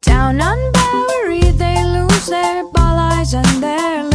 Down on Bowery they lose their ball eyes and their